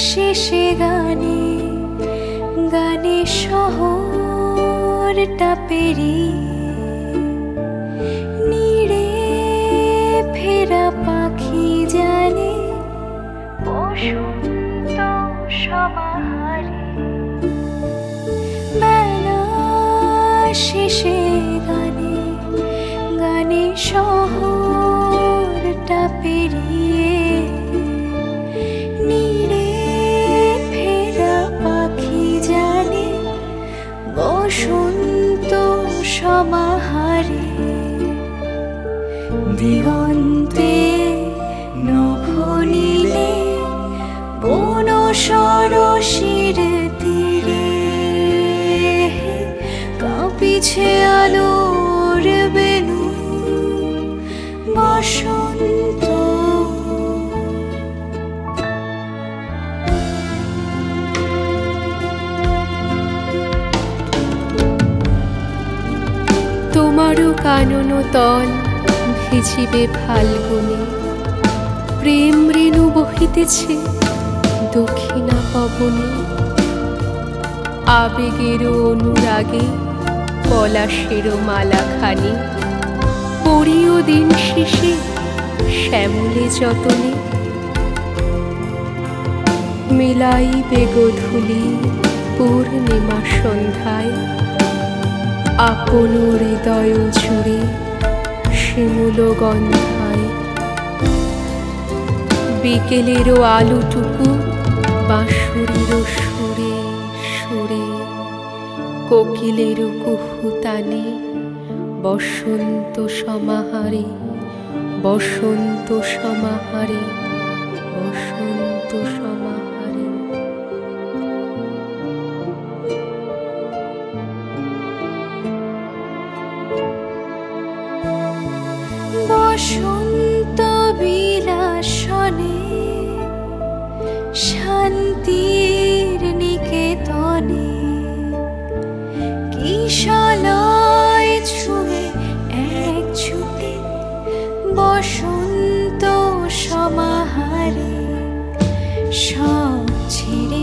শেষে গানে গানে শহরটা পেরিয়ে নীড়ে ফেরা পাখি জানে বসন্ত সমাহারে বেলা শেষে গানে গানে শহরটা পেরিয়ে নীড়ে ফেরা পাখি জানে বসন্ত সমাহারে দিগন্তে নভ নীলে বন সরসির তীরে কাঁপিছে আলোর বেলু বসন্ত। তোমারও কানন তল ভিজিবে ফাল্গুনে, প্রেম রেণু বহিতেছে দক্ষিণা পবনে, আবেগেরও অনুরাগে পলাশেরও মালাখানি পরিও দিন শেষে শ্যামলে যতনে। মেলাইবে গোধূলি পূর্ণিমা সন্ধ্যায় আপন হৃদয় জুড়ে শিমুল গন্ধায়। বিকেলেরও আলোটুকু বাঁশুরিরও সুরে সুরে, কোকিলেরও কুহুতানে বসন্ত সমাহারে বসন্ত সমাহারে বসন্ত সমাহারে। বসন্ত বিলাসনে শান্তির নিকেতনে কিশলয় ছুঁয়ে এক ছুটে বসন্ত সমাহারে সব ছেড়ে